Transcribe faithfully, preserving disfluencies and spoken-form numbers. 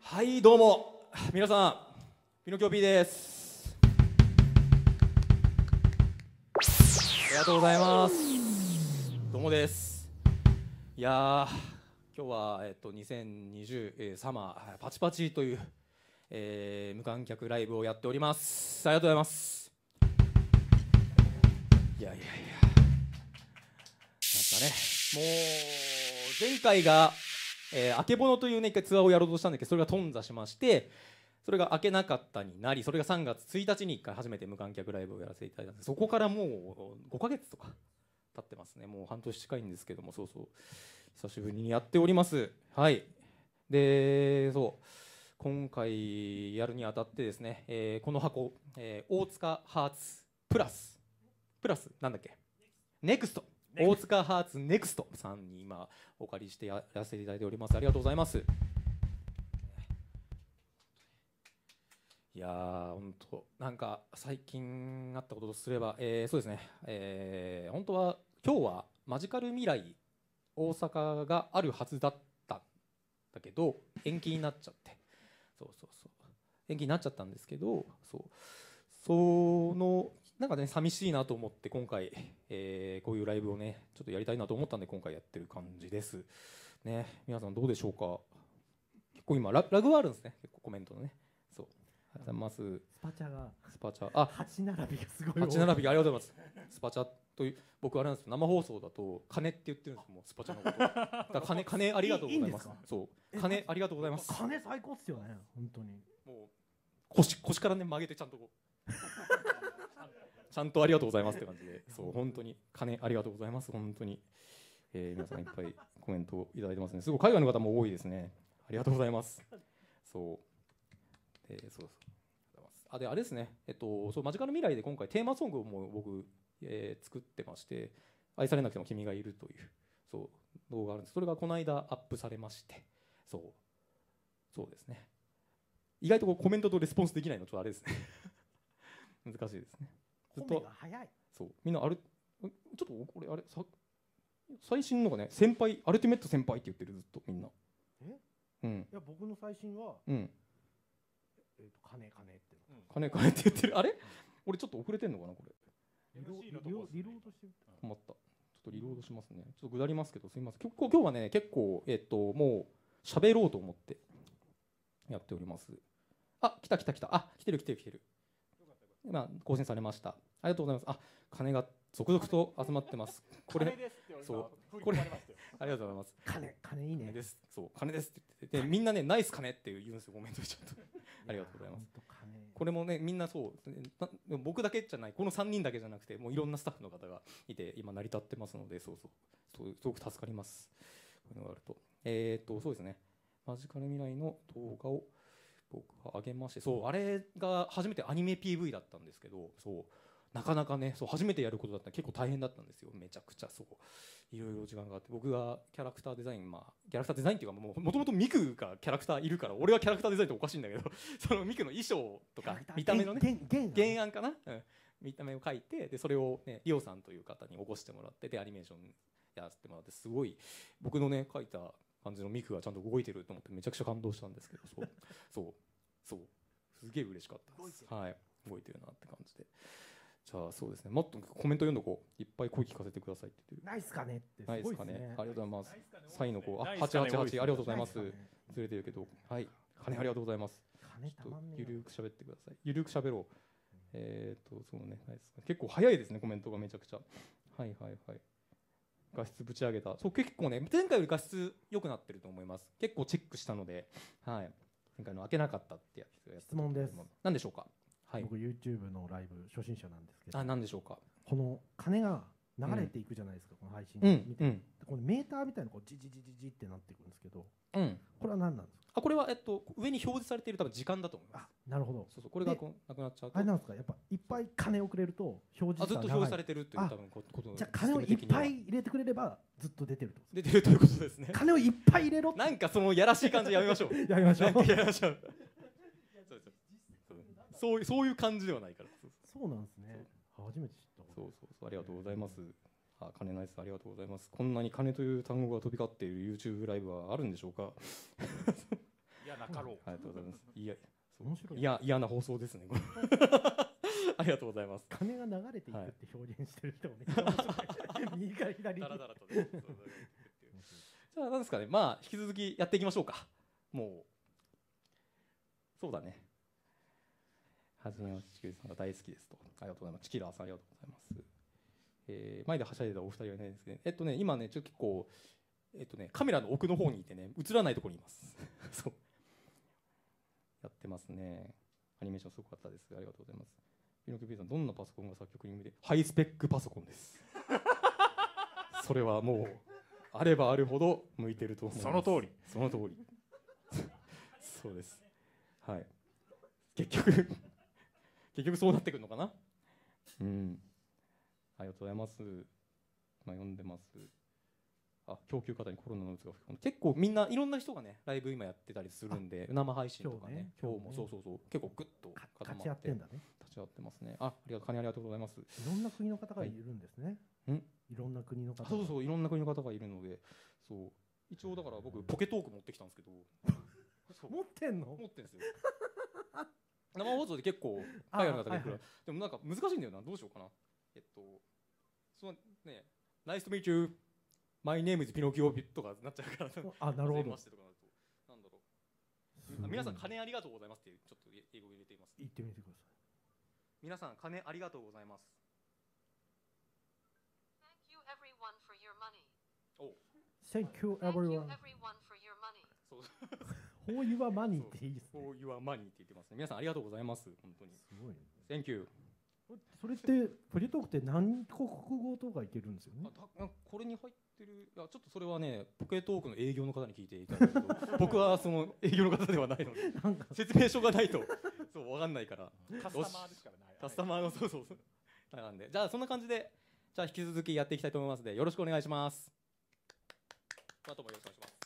はいどうも皆さんピノキオ P です。ありがとうございます。どうもです。いやー今日は、えっと、にせんにじゅう、えー、サマーパチパチという、えー、無観客ライブをやっております。ありがとうございます。いやいやいやなんかねもう前回がえー、あけぼのというね一回ツアーをやろうとしたんだけどそれが頓挫しましてそれが明けなかったになりそれがさんがつついたちにいっかい初めて無観客ライブをやらせていただいたんでそこからもうごかげつとか経ってますね。もう半年近いんですけどもそうそう久しぶりにやっております。はいでそう今回やるにあたってですね、えー、この箱、えー、大塚ハーツプラスプラスなんだっけネクスト大塚ハーツネクストさんに今お借りしてやらせていただいております。ありがとうございます。いやー本当なんか最近あったこととすれば、えー、そうですね、えー、本当は今日はマジカル未来大阪があるはずだったんだけど延期になっちゃってそうそうそう延期になっちゃったんですけどそうそのなんかね寂しいなと思って今回、えー、こういうライブをねちょっとやりたいなと思ったんで今回やってる感じですね。皆さんどうでしょうか。結構今 ラ, ラグはあるんですね。結構コメントのねそうありがとうございます。 スパチャがスパチャあはち並びがすごいはち並びがありがとうございます。スパチャという僕あれなんですよ生放送だと金って言ってるんですよもうスパチャのことだから金金ありがとうございます。 いいんですか。 そう金ありがとうございます。 金最高っすよね本当に。 もう 腰, 腰からね曲げてちゃんとこうちゃんとありがとうございますって感じでそう本当に金ありがとうございます本当に、えー、皆さんいっぱいコメントをいただいてますね。すごい海外の方も多いですね。ありがとうございます。そうでそうそうあであれですねえっとそうマジカル未来で今回テーマソングをもう僕、えー、作ってまして愛されなくても君がいるというそう動画があるんです。それがこの間アップされましてそうそうですね意外とこうコメントとレスポンスできないのちょっとあれですね難しいですね。 ずっと早いそうみんなあれちょっとこれあれさ最新のがね先輩アルティメット先輩って言ってるずっとみんなえうんいや僕の最新はうんえっと金金って金金って言ってるあれ俺ちょっと遅れてんのかなこれリロリロリロードして困ったちょっとリロードしますね。ちょっと下りますけどすみません。今日今日はね結構えっともう喋ろうと思ってやっております。あ来た来た来たあ来てる来てる来てる今更新されました。ありがとうございます。あ金が続々と集まってます。これそうこれありがとうございます。 金金いいねですそう金ですって言ってでみんなねナイス金って言うんですよコメントでちょっとありがとうございます。これもねみんなそう僕だけじゃないこのさんにんだけじゃなくてもういろんなスタッフの方がいて今成り立ってますのでそうそうそうすごく助かります。こういうのがあるとえー、っとそうですねマジカル未来の動画を僕は上げましてそうあれが初めてアニメ ピーブイ だったんですけどそうなかなかねそう初めてやることだったら結構大変だったんですよ。めちゃくちゃそういろいろ時間があって僕がキャラクターデザインまあキャラクターデザインっていうかもともとミクがキャラクターいるから俺はキャラクターデザインっておかしいんだけどそのミクの衣装とか見た目のね原案かな、うん、見た目を描いてでそれをねリオさんという方に起こしてもらってでアニメーションやらせてもらってすごい僕のね描いた感じのミクがちゃんと動いてると思ってめちゃくちゃ感動したんですけどそうそうそうすげえ嬉しかったです。はい動いてるなって感じでじゃあそうですねもっとコメント読んどこういっぱい声聞かせてくださいって言ってるナイスかねってすナイごいですね。 スかねありがとうございます。サイの子あはちはちはちありがとうございます。ずれてるけどはい金ありがとうございます。 金たまんねえゆるく喋ってください。ゆるく喋ろう、うん、えー、っとそうねナイス結構早いですねコメントがめちゃくちゃはいはいはい画質ぶち上げたそう結構ね前回より画質良くなってると思います。結構チェックしたのではい前回の開けなかったってやつや質問です。 何でしょうか。はい、 僕 YouTube のライブ初心者なんですけどあ何でしょうか。 この金が流れていくじゃないですか、うん、この配信見て、うん、このメーターみたいなこうジジジジジってなっていくんですけど、うん、これは何なんですか。 あこれは、えっと、上に表示されている多分時間だと思います。 あなるほどそうそうこれがこうなくなっちゃうとあれなんですかやっぱいっぱい金をくれると表示あずっと表示されてるという多分ことじゃあ金をいっぱい入れてくれればずっと出てると出てるということですね。 金をいっぱい入れろなんかそのやらしい感じやめましょうやめましょうやめましょうそう、そういう感じではないからそうなんですね。初めて知った。 そうそうそうありがとうございます。あ金ナイスありがとうございます。こんなに金という単語が飛び交っている YouTube ライブはあるんでしょうか。 いやなかろうありがとうございます。いや、 面白い。 いや、嫌な放送ですね。ありがとうございます。 金が流れていくって表現してる人もめっちゃ面白い。右から左に。 だらだらとね。じゃあ、なんですかね。まあ、引き続きやっていきましょうか。もう。そうだね。はじめまして、チキルさんが大好きですと。ありがとうございます。チキラーさん、ありがとうございます。えー、前ではしゃいでたお二人はいないですけど、ね、えっとね、今ね、ちょっと結構、えっとね、カメラの奥の方にいてね、映らないところにいます。そう。やってますね。アニメーションすごかったです。ありがとうございます。ピノキオ P さん、どんなパソコンが作曲に向いて、ハイスペックパソコンです。それはもう、あればあるほど向いてると思います。 その通り。 その通り。そうです。はい。結局、結局そうなってくるのかな。うん。ありがとうございます。今読んでます。あ、供給方にコロナのうつが吹き込んで、結構みんないろんな人がね、ライブ今やってたりするんで、生配信とかね、今日もそうそうそう、結構グッと立ち会ってんだね。 立ち会ってますね。あ、ありがとう、カニありがとうございます。いろんな国の方がいるんですね。 うん、 いろんな国の方。 そうそう、いろんな国の方がいるので、そう、一応だから僕ポケトーク持ってきたんですけど、 持ってんの？ 持ってんですよ。生放送で結構海外の方がいるから、でもなんか難しいんだよな、どうしようかな。えっと、そのね、ナイスとミーチュー。マイネームズピノキオとかなっちゃうから、 あ、なるほど。なんだろう。皆さん金ありがとうございますっていうちょっと英語を入れています。 言ってみてください。 皆さん金ありがとうございます。 Thank you everyone for your money. お。 Thank you everyone. For your money っていいですね。 For your money って言ってますね。皆さんありがとうございます。本当に。 すごいね。 Thank you。 それってポケトークって何国語とかいけるんですよね。 あ、これに入ってる。いやちょっとそれはね、ポケトークの営業の方に聞いていただくと、僕はその営業の方ではないので、説明書がないとそうわかんないから。 カスタマーですからね。 カスタマーのそうそうそう。なんで、じゃあそんな感じで、じゃあ引き続きやっていきたいと思いますので、よろしくお願いします。あともよろしくお願いします。